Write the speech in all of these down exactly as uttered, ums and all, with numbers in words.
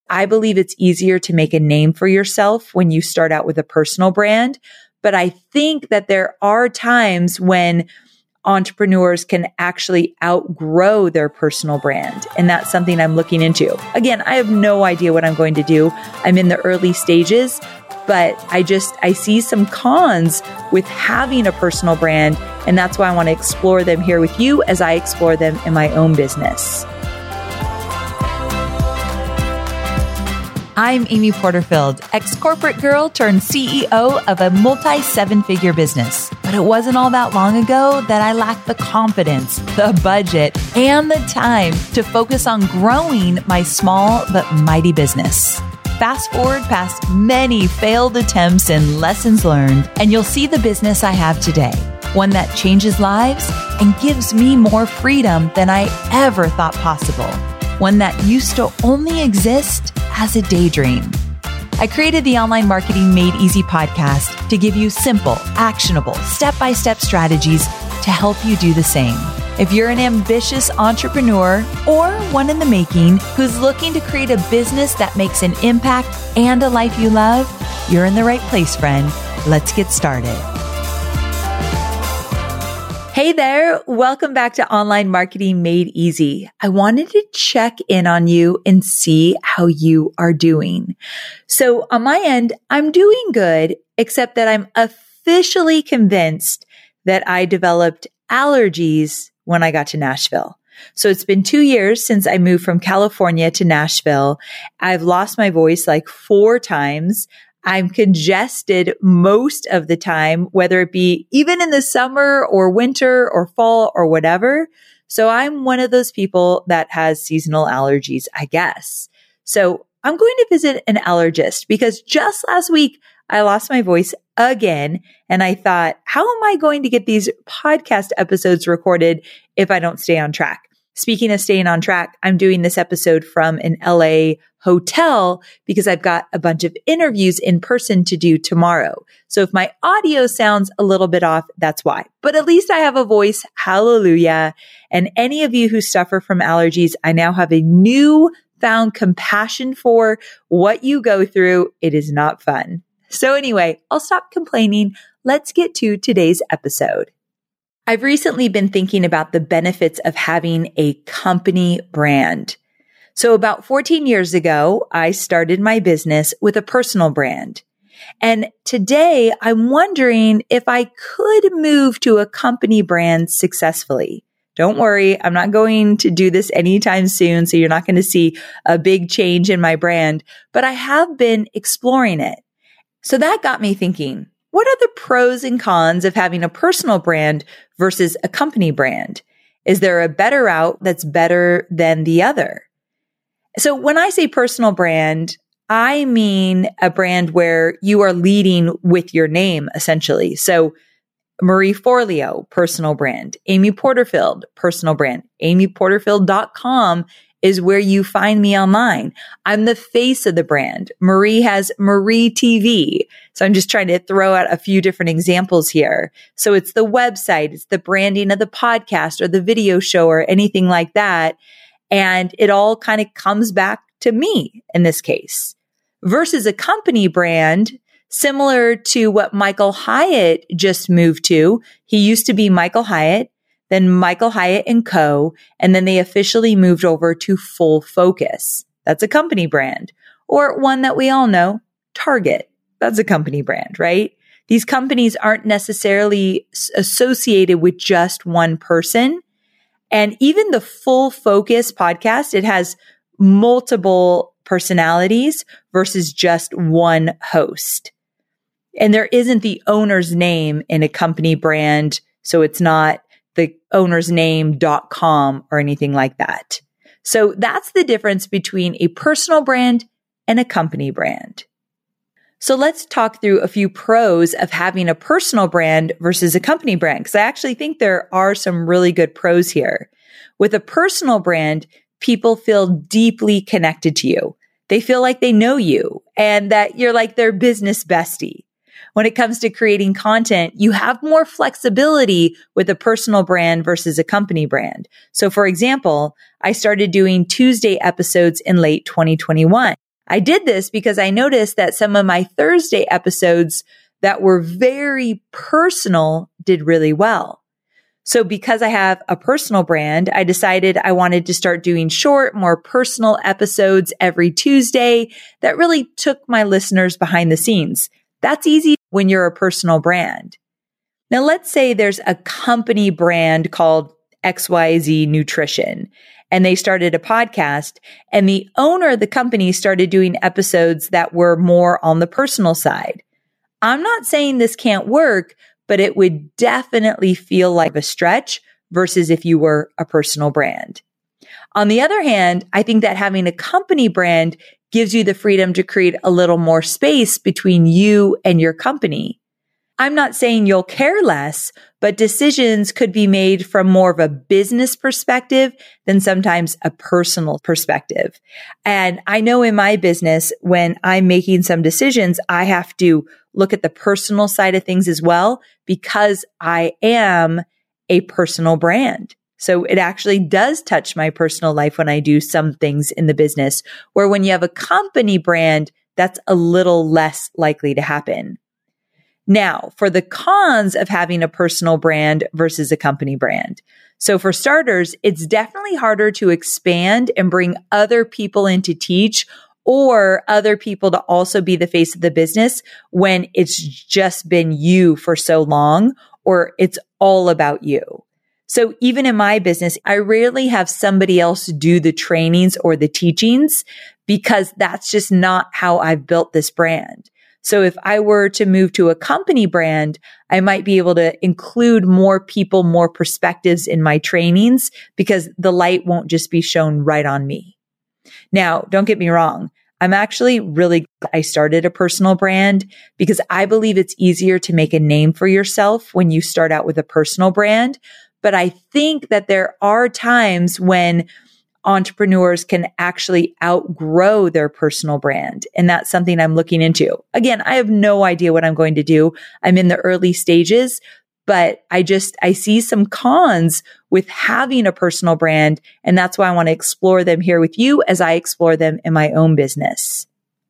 I believe it's easier to make a name for yourself when you start out with a personal brand. But I think that there are times when entrepreneurs can actually outgrow their personal brand. And that's something I'm looking into. Again, I have no idea what I'm going to do. I'm in the early stages, but I just, I see some cons with having a personal brand. And that's why I want to explore them here with you as I explore them in my own business. I'm Amy Porterfield, ex-corporate girl turned C E O of a multi-seven-figure business. But it wasn't all that long ago that I lacked the confidence, the budget, and the time to focus on growing my small but mighty business. Fast forward past many failed attempts and lessons learned, and you'll see the business I have today. One that changes lives and gives me more freedom than I ever thought possible. One that used to only exist as a daydream. I created the Online Marketing Made Easy podcast to give you simple, actionable, step-by-step strategies to help you do the same. If you're an ambitious entrepreneur or one in the making who's looking to create a business that makes an impact and a life you love, you're in the right place, friend. Let's get started. Hey there. Welcome back to Online Marketing Made Easy. I wanted to check in on you and see how you are doing. So on my end, I'm doing good, except that I'm officially convinced that I developed allergies when I got to Nashville. So it's been two years since I moved from California to Nashville. I've lost my voice like four times. I'm congested most of the time, whether it be even in the summer or winter or fall or whatever. So I'm one of those people that has seasonal allergies, I guess. So I'm going to visit an allergist because just last week I lost my voice again. And I thought, how am I going to get these podcast episodes recorded if I don't stay on track? Speaking of staying on track, I'm doing this episode from an L A hotel because I've got a bunch of interviews in person to do tomorrow. So if my audio sounds a little bit off, that's why. But at least I have a voice. Hallelujah. And any of you who suffer from allergies, I now have a new found compassion for what you go through. It is not fun. So anyway, I'll stop complaining. Let's get to today's episode. I've recently been thinking about the benefits of having a company brand. So about fourteen years ago, I started my business with a personal brand. And today I'm wondering if I could move to a company brand successfully. Don't worry, I'm not going to do this anytime soon, so you're not going to see a big change in my brand, but I have been exploring it. So that got me thinking, what are the pros and cons of having a personal brand versus a company brand? Is there a better route that's better than the other? So when I say personal brand, I mean a brand where you are leading with your name, essentially. So Marie Forleo, personal brand. Amy Porterfield, personal brand. amy porterfield dot com is where you find me online. I'm the face of the brand. Marie has Marie T V. So I'm just trying to throw out a few different examples here. So it's the website, it's the branding of the podcast or the video show or anything like that. And it all kind of comes back to me in this case. Versus a company brand, similar to what Michael Hyatt just moved to. He used to be Michael Hyatt, then Michael Hyatt and Co., and then they officially moved over to Full Focus. That's a company brand. Or one that we all know, Target. That's a company brand, right? These companies aren't necessarily associated with just one person. And even the Full Focus podcast, it has multiple personalities versus just one host. And there isn't the owner's name in a company brand, so it's not the owner's name dot com or anything like that. So that's the difference between a personal brand and a company brand. So let's talk through a few pros of having a personal brand versus a company brand, because I actually think there are some really good pros here. With a personal brand, people feel deeply connected to you. They feel like they know you and that you're like their business bestie. When it comes to creating content, you have more flexibility with a personal brand versus a company brand. So for example, I started doing Tuesday episodes in late twenty twenty-one. I did this because I noticed that some of my Thursday episodes that were very personal did really well. So because I have a personal brand, I decided I wanted to start doing short, more personal episodes every Tuesday that really took my listeners behind the scenes. That's easy when you're a personal brand. Now, let's say there's a company brand called X Y Z Nutrition, and they started a podcast, and the owner of the company started doing episodes that were more on the personal side. I'm not saying this can't work, but it would definitely feel like a stretch versus if you were a personal brand. On the other hand, I think that having a company brand gives you the freedom to create a little more space between you and your company. I'm not saying you'll care less, but decisions could be made from more of a business perspective than sometimes a personal perspective. And I know in my business, when I'm making some decisions, I have to look at the personal side of things as well, because I am a personal brand. So it actually does touch my personal life when I do some things in the business, where when you have a company brand, that's a little less likely to happen. Now, for the cons of having a personal brand versus a company brand. So for starters, it's definitely harder to expand and bring other people in to teach, or other people to also be the face of the business when it's just been you for so long, or it's all about you. So even in my business, I rarely have somebody else do the trainings or the teachings, because that's just not how I've built this brand. So if I were to move to a company brand, I might be able to include more people, more perspectives in my trainings, because the light won't just be shown right on me. Now, don't get me wrong. I'm actually really glad I started a personal brand, because I believe it's easier to make a name for yourself when you start out with a personal brand. But I think that there are times when entrepreneurs can actually outgrow their personal brand. And that's something I'm looking into. Again, I have no idea what I'm going to do. I'm in the early stages, but I just, I see some cons with having a personal brand. And that's why I want to explore them here with you as I explore them in my own business.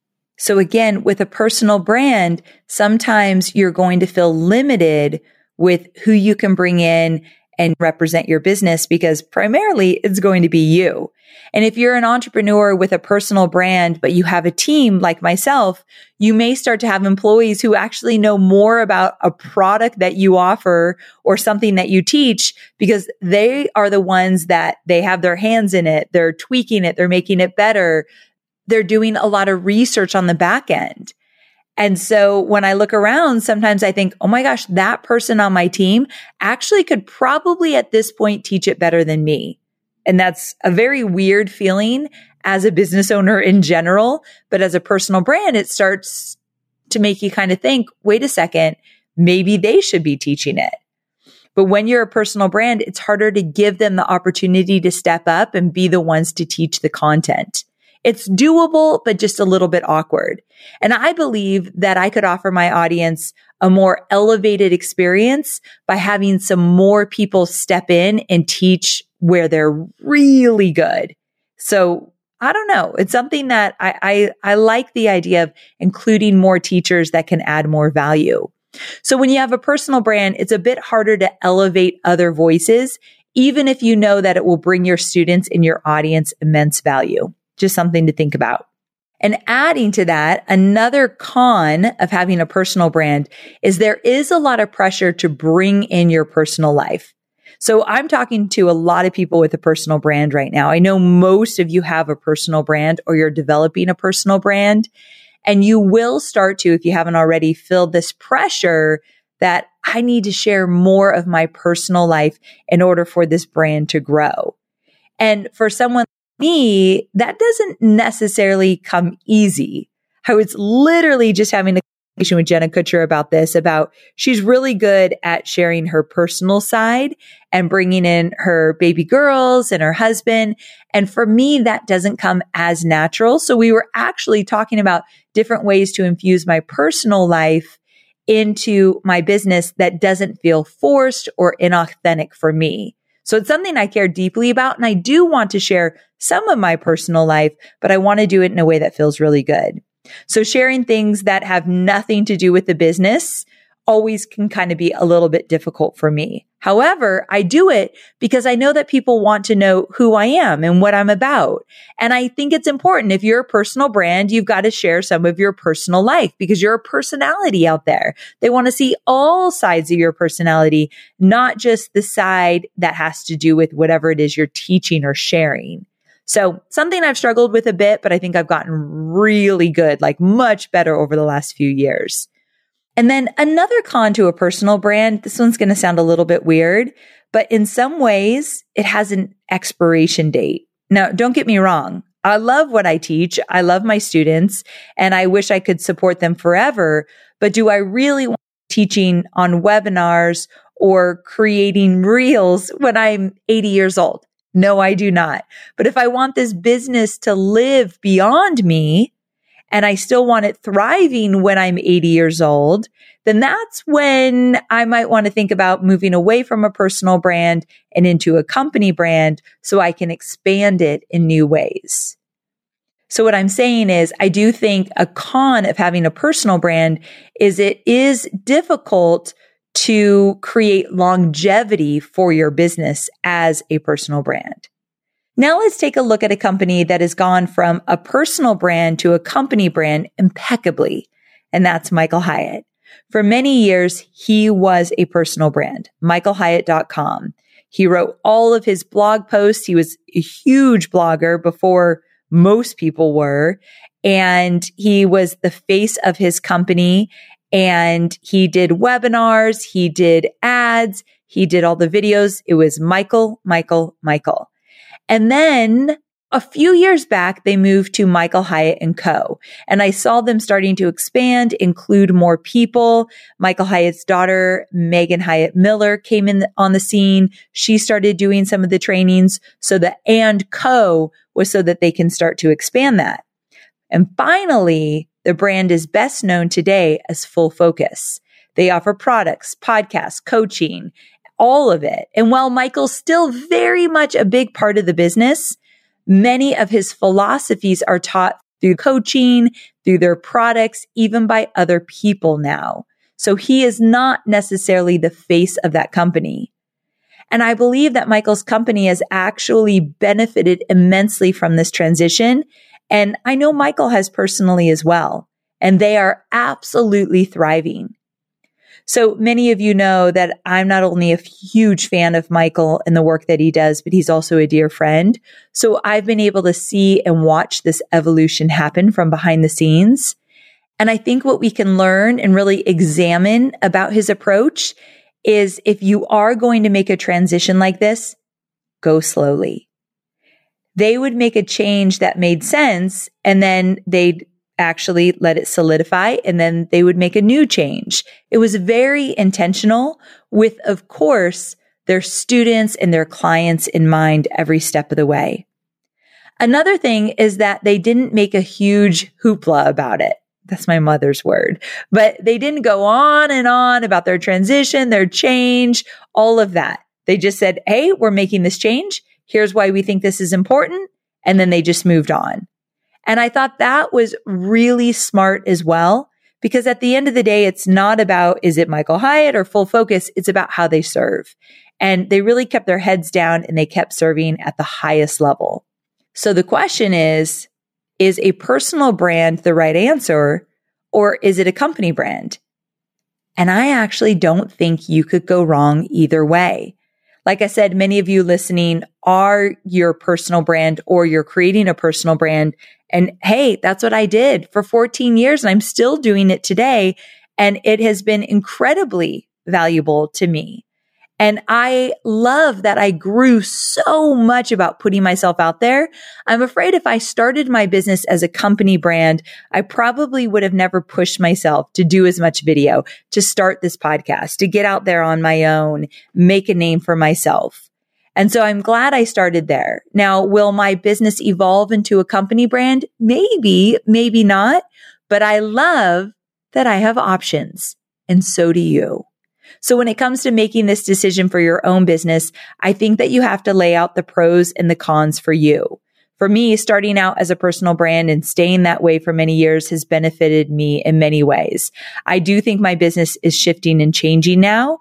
So again, with a personal brand, sometimes you're going to feel limited with who you can bring in and represent your business, because primarily it's going to be you. And if you're an entrepreneur with a personal brand, but you have a team like myself, you may start to have employees who actually know more about a product that you offer or something that you teach, because they are the ones that they have their hands in it. They're tweaking it. They're making it better. They're doing a lot of research on the back end. And so when I look around, sometimes I think, oh my gosh, that person on my team actually could probably at this point teach it better than me. And that's a very weird feeling as a business owner in general. But as a personal brand, it starts to make you kind of think, wait a second, maybe they should be teaching it. But when you're a personal brand, it's harder to give them the opportunity to step up and be the ones to teach the content. It's doable, but just a little bit awkward. And I believe that I could offer my audience a more elevated experience by having some more people step in and teach where they're really good. So I don't know. It's something that I, I, I like the idea of including more teachers that can add more value. So when you have a personal brand, it's a bit harder to elevate other voices, even if you know that it will bring your students and your audience immense value. Just something to think about. And adding to that, another con of having a personal brand is there is a lot of pressure to bring in your personal life. So I'm talking to a lot of people with a personal brand right now. I know most of you have a personal brand, or you're developing a personal brand, and you will start to, if you haven't already, feel this pressure that I need to share more of my personal life in order for this brand to grow. And for someone me, that doesn't necessarily come easy. I was literally just having a conversation with Jenna Kutcher about this, about she's really good at sharing her personal side and bringing in her baby girls and her husband. And for me, that doesn't come as natural. So we were actually talking about different ways to infuse my personal life into my business that doesn't feel forced or inauthentic for me. So it's something I care deeply about. And I do want to share some of my personal life, but I want to do it in a way that feels really good. So sharing things that have nothing to do with the business always can kind of be a little bit difficult for me. However, I do it because I know that people want to know who I am and what I'm about. And I think it's important. If you're a personal brand, you've got to share some of your personal life because you're a personality out there. They want to see all sides of your personality, not just the side that has to do with whatever it is you're teaching or sharing. So something I've struggled with a bit, but I think I've gotten really good, like much better over the last few years. And then another con to a personal brand, this one's going to sound a little bit weird, but in some ways it has an expiration date. Now, don't get me wrong. I love what I teach. I love my students and I wish I could support them forever. But do I really want teaching on webinars or creating reels when I'm eighty years old? No, I do not. But if I want this business to live beyond me, and I still want it thriving when I'm eighty years old, then that's when I might want to think about moving away from a personal brand and into a company brand so I can expand it in new ways. So what I'm saying is I do think a con of having a personal brand is it is difficult to create longevity for your business as a personal brand. Now let's take a look at a company that has gone from a personal brand to a company brand impeccably, and that's Michael Hyatt. For many years, he was a personal brand, michael hyatt dot com. He wrote all of his blog posts. He was a huge blogger before most people were, and he was the face of his company, and he did webinars, he did ads, he did all the videos. It was Michael, Michael, Michael. And then a few years back, they moved to Michael Hyatt and Co. And I saw them starting to expand, include more people. Michael Hyatt's daughter, Megan Hyatt Miller, came in on the scene. She started doing some of the trainings. So the and Co was so that they can start to expand that. And finally, the brand is best known today as Full Focus. They offer products, podcasts, coaching, all of it. And while Michael's still very much a big part of the business, many of his philosophies are taught through coaching, through their products, even by other people now. So he is not necessarily the face of that company. And I believe that Michael's company has actually benefited immensely from this transition. And I know Michael has personally as well. And they are absolutely thriving. So many of you know that I'm not only a huge fan of Michael and the work that he does, but he's also a dear friend. So I've been able to see and watch this evolution happen from behind the scenes. And I think what we can learn and really examine about his approach is if you are going to make a transition like this, go slowly. They would make a change that made sense and then they'd actually let it solidify and then they would make a new change. It was very intentional with, of course, their students and their clients in mind every step of the way. Another thing is that they didn't make a huge hoopla about it. That's my mother's word, but they didn't go on and on about their transition, their change, all of that. They just said, hey, we're making this change. Here's why we think this is important. And then they just moved on. And I thought that was really smart as well, because at the end of the day, it's not about, is it Michael Hyatt or Full Focus? It's about how they serve. And they really kept their heads down and they kept serving at the highest level. So the question is, is a personal brand the right answer or is it a company brand? And I actually don't think you could go wrong either way. Like I said, many of you listening are your personal brand or you're creating a personal brand. And hey, that's what I did for fourteen years and I'm still doing it today. And it has been incredibly valuable to me. And I love that I grew so much about putting myself out there. I'm afraid if I started my business as a company brand, I probably would have never pushed myself to do as much video, to start this podcast, to get out there on my own, make a name for myself. And so I'm glad I started there. Now, will my business evolve into a company brand? Maybe, maybe not. But I love that I have options. And so do you. So when it comes to making this decision for your own business, I think that you have to lay out the pros and the cons for you. For me, starting out as a personal brand and staying that way for many years has benefited me in many ways. I do think my business is shifting and changing now.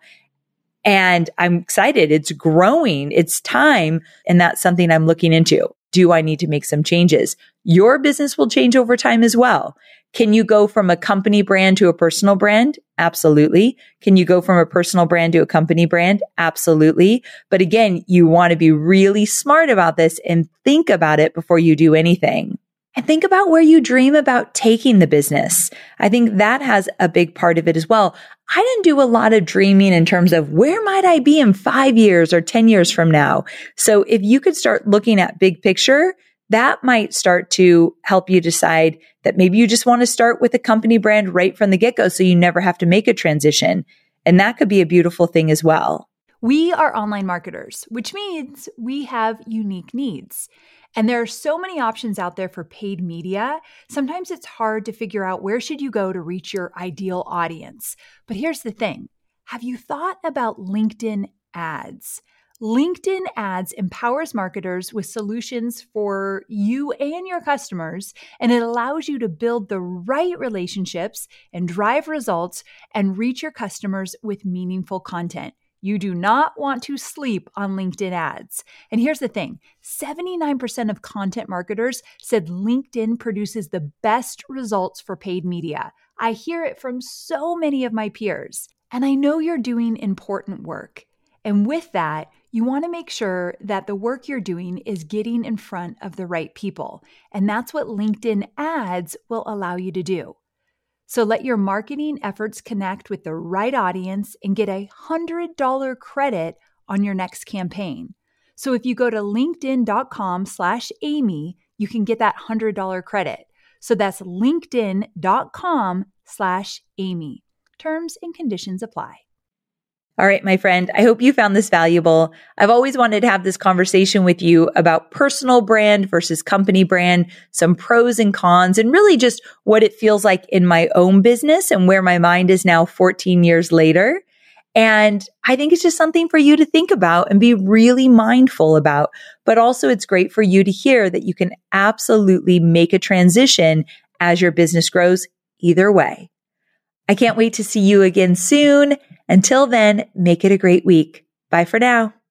And I'm excited. It's growing. It's time. And that's something I'm looking into. Do I need to make some changes? Your business will change over time as well. Can you go from a company brand to a personal brand? Absolutely. Can you go from a personal brand to a company brand? Absolutely. But again, you want to be really smart about this and think about it before you do anything. And think about where you dream about taking the business. I think that has a big part of it as well. I didn't do a lot of dreaming in terms of where might I be in five years or ten years from now. So if you could start looking at big picture, that might start to help you decide that maybe you just want to start with a company brand right from the get-go so you never have to make a transition. And that could be a beautiful thing as well. We are online marketers, which means we have unique needs. And there are so many options out there for paid media. Sometimes it's hard to figure out where should you go to reach your ideal audience. But here's the thing. Have you thought about LinkedIn ads? LinkedIn ads empowers marketers with solutions for you and your customers, and it allows you to build the right relationships and drive results and reach your customers with meaningful content. You do not want to sleep on LinkedIn ads. And here's the thing, seventy-nine percent of content marketers said LinkedIn produces the best results for paid media. I hear it from so many of my peers. And I know you're doing important work. And with that, you want to make sure that the work you're doing is getting in front of the right people. And that's what LinkedIn ads will allow you to do. So let your marketing efforts connect with the right audience and get a one hundred dollars credit on your next campaign. So if you go to linkedin.com slash Amy, you can get that one hundred dollars credit. So that's linkedin.com slash Amy. Terms and conditions apply. All right, my friend, I hope you found this valuable. I've always wanted to have this conversation with you about personal brand versus company brand, some pros and cons, and really just what it feels like in my own business and where my mind is now fourteen years later. And I think it's just something for you to think about and be really mindful about. But also it's great for you to hear that you can absolutely make a transition as your business grows either way. I can't wait to see you again soon. Until then, make it a great week. Bye for now.